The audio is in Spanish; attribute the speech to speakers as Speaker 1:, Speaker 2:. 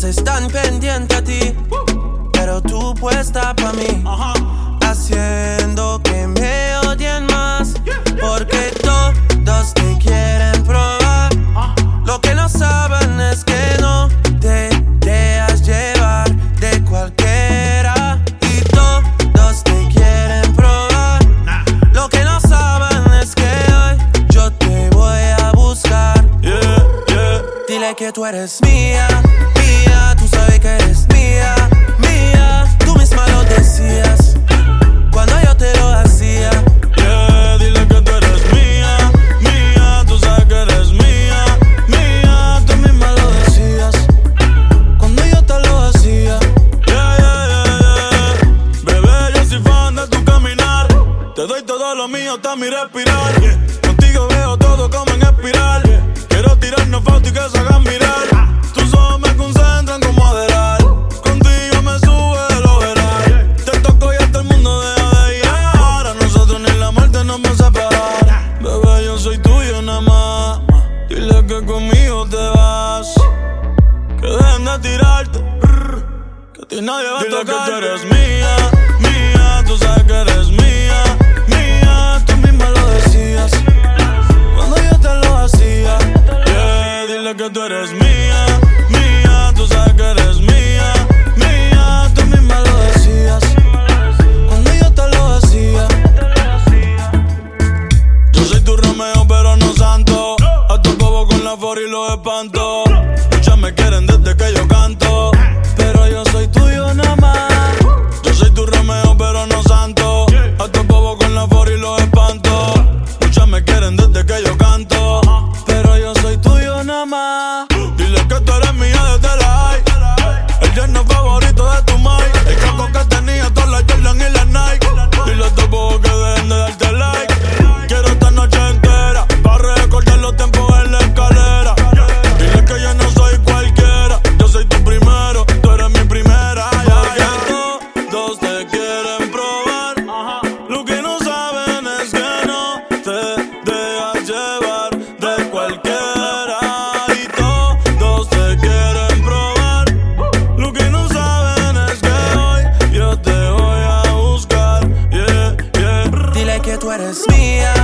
Speaker 1: están pendientes a ti, pero tú puesta pa' mí, haciendo que me odien más, porque todos te quieren probar. Lo que no saben es que no te dejas llevar de cualquiera, y todos te quieren probar. Lo que no saben es que hoy yo te voy a buscar. Dile que tú eres mía, mía, tú sabes que eres mía, mía. Tú misma lo decías cuando yo te lo hacía.
Speaker 2: Dile que tú eres mía, mía, tú sabes que eres mía, mía. Tú misma lo decías cuando yo te lo hacía. Bebé, yo soy fan de tu caminar. Te doy todo lo mío hasta mi respirar. Contigo veo todo como en espiral. Quiero tirarnos fotos y que se hagan mirar. Tus ojos me concentran como Adderall. Contigo me sube el overall. Te toco y hasta el mundo deja de llegar. A nosotros ni la muerte nos va a separar. Bebé, yo soy tuyo nada más. Dile que conmigo te vas. Que dejen de tirarte. Que a ti nadie va a tocar. Dile que tú eres mía, mía. Tú sabes que eres mía, mía. Tú misma lo decías cuando yo te lo hacía. Dile que tú eres mía, mía. Tú sabes que eres mía, mía. Tú misma lo decías cuando yo te lo hacía. Yo soy tu Romeo pero no santo. A tu bobo con la for y los espanto. Muchas me quieren desde que yo canto, pero yo soy tuyo nada más. Yo soy tu Romeo pero no santo. A tu bobo con la for y los espanto. Muchas me quieren desde que yo canto, pero yo soy tuyo nada más. Dile que tú eres mía desde la high. El yerno favorito de tu mai. El capo que tenía todas las Jordan y las Nike. Dile a tu bobo que dejen de darte like. Quiero esta noche entera para recordar los tiempos en la escalera. Dile que yo no soy cualquiera. Yo soy tu primero, tú eres mi primera. Todos te quieren probar. Lo que no saben es que no te dejas llevar de cualquiera. Y todos te quieren probar. Lo que no saben es que hoy yo te voy a buscar.
Speaker 1: Dile que tú eres mía,